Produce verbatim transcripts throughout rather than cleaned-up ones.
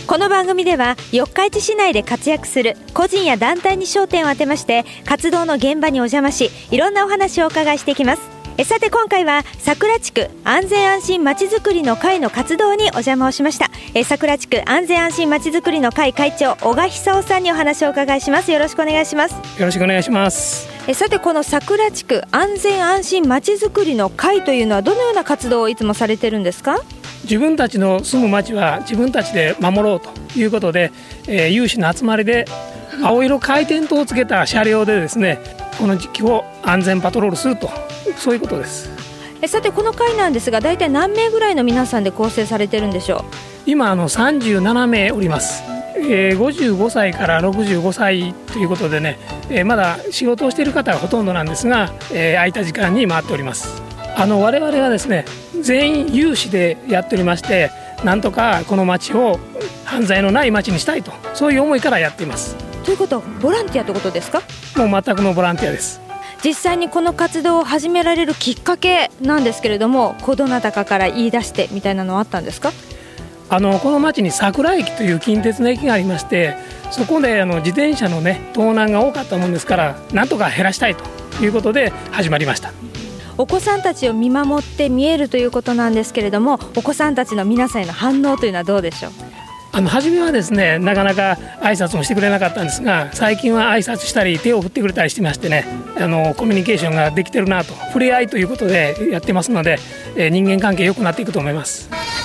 この番組では四日市市内で活躍する個人や団体に焦点を当てまして、活動の現場にお邪魔し、いろんなお話をお伺いしていきます。えさて今回は桜地区安全安心まちづくりの会の活動にお邪魔をしました。え桜地区安全安心まちづくりの会会長、小賀久夫さんにお話をお伺いします。よろしくお願いします。 よろしくお願いします。 えさてこの桜地区安全安心まちづくりの会というのはどのような活動をいつもされてるんですか？ 自分たちの住む町は自分たちで守ろうということで、えー、有志の集まりで青色回転灯をつけた車両でですね、この時期を安全パトロールすると、そういうことです。 えさてこの会なんですが、大体何名ぐらいの皆さんで構成されてるんでしょう？ 今あのさんじゅうななめいおります。えー、ごじゅうごさいからろくじゅうごさいということでね、えー、まだ仕事をしている方がほとんどなんですが、えー、空いた時間に回っております。あの我々はですね、全員有志でやっておりまして、なんとかこの町を犯罪のない町にしたいと、そういう思いからやっています。 ということはボランティアということですか？ もう全くのボランティアです。 実際にこの活動を始められるきっかけなんですけれども、こどなたかから言い出してみたいなのはあったんですか？ あのこの町に桜駅という近鉄の駅がありまして、そこであの自転車のね盗難が多かったもんですから、なんとか減らしたいということで始まりました。 お子さんたちを見守って見えるということなんですけれども、お子さんたちの皆さんへの反応というのはどうでしょう？ あの初めはですね、なかなか挨拶もしてくれなかったんですが、最近は挨拶したり手を振ってくれたりしてましてね、あのコミュニケーションができてるなと、触れ合いということでやってますので、えー、人間関係良くなっていくと思います。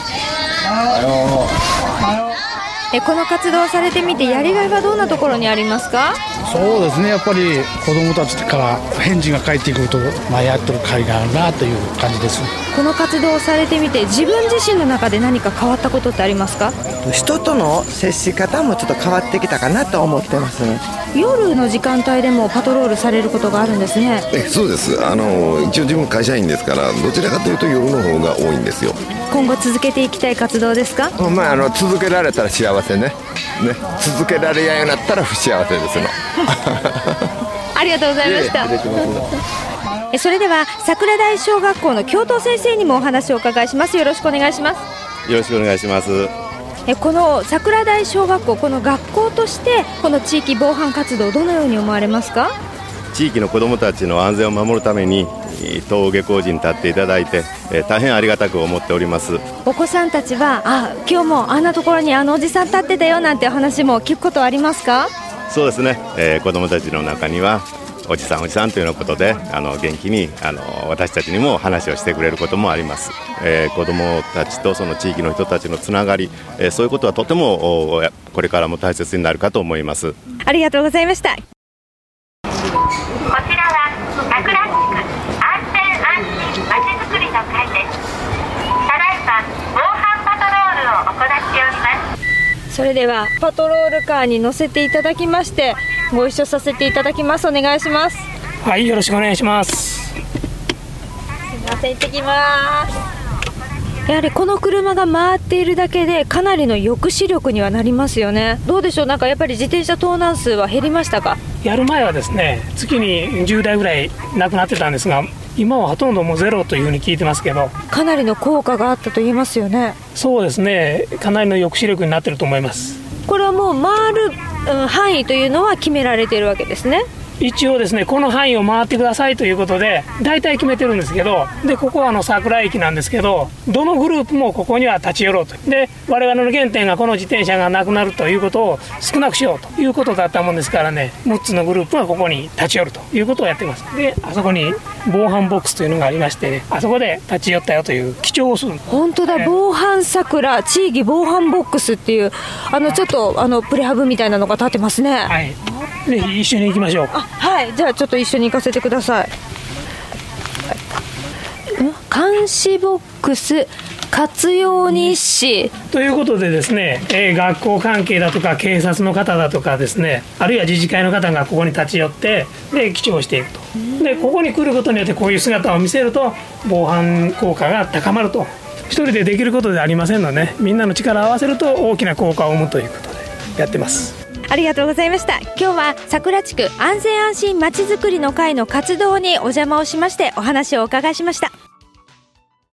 えこの活動をされてみてやりがいはどんなところにありますか？ そうですね、やっぱり子どもたちから返事が返ってくると、まあ、やってる甲斐があるなという感じです。 この活動をされてみて自分自身の中で何か変わったことってありますか？ 人との接し方もちょっと変わってきたかなと思ってます。 夜の時間帯でもパトロールされることがあるんですね。 えそうです。あの一応自分会社員ですから、どちらかというと夜の方が多いんですよ。 今後続けていきたい活動ですか？ まあ、あの続けられたら幸せ ね, ね続けられやようになったら不幸せですのありがとうございました。えそれでは桜台小学校の教頭先生にもお話をお伺いします。よろしくお願いします。 よろしくお願いします。 えこの桜台小学校、この学校としてこの地域防犯活動、どのように思われますか？ 地域の子どもたちの安全を守るために登下校時に立っていただいて、えー、大変ありがたく思っております。 お子さんたちは、あ、今日もあんなところにあのおじさん立ってたよなんて話も聞くことはありますか？ そうですね、えー、子どもたちの中にはおじさんおじさんというようなことで、あの元気にあの私たちにも話をしてくれることもあります。えー、子どもたちとその地域の人たちのつながり、えー、そういうことはとてもこれからも大切になるかと思います。 ありがとうございました。 こちらは桜地区安全安心まちづくりの会です。ただいま防犯パトロールを行っております。 それではパトロールカーに乗せていただきまして、ご一緒させていただきます。お願いします。 はい、よろしくお願いします。 すいません、行ってきます。やはりこの車が回っているだけでかなりの抑止力にはなりますよね。どうでしょう、なんかやっぱり自転車盗難数は減りましたか？ やる前はですね、月にじゅうだいぐらいなくなってたんですが、今はほとんどもうゼロというふうに聞いてますけど、 かなりの効果があったと言えますよね。 そうですね、かなりの抑止力になっていると思います。 これはもう回る、うん、範囲というのは決められているわけですね。 一応ですね、この範囲を回ってくださいということで大体決めてるんですけど、でここはあの桜駅なんですけど、どのグループもここには立ち寄ろうと。で我々の原点がこの自転車がなくなるということを少なくしようということだったもんですからね、むっつのグループがここに立ち寄るということをやってます。であそこに防犯ボックスというのがありましてね、あそこで立ち寄ったよという記帳をする。本当だ、防犯桜地域防犯ボックスっていう、あのちょっとあのプレハブみたいなのが立ってますね。 はい、ぜひ一緒に行きましょう。 あ、はい、じゃあちょっと一緒に行かせてください。監視ボックス活用日誌ということでですね、えー、学校関係だとか警察の方だとかですね、あるいは自治会の方がここに立ち寄ってで記帳していくと。でここに来ることによってこういう姿を見せると防犯効果が高まると。一人でできることではありませんので、ね、みんなの力を合わせると大きな効果を生むということでやってます。 ありがとうございました。今日は桜地区安全安心まちづくりの会の活動にお邪魔をしましてお話をお伺いしました。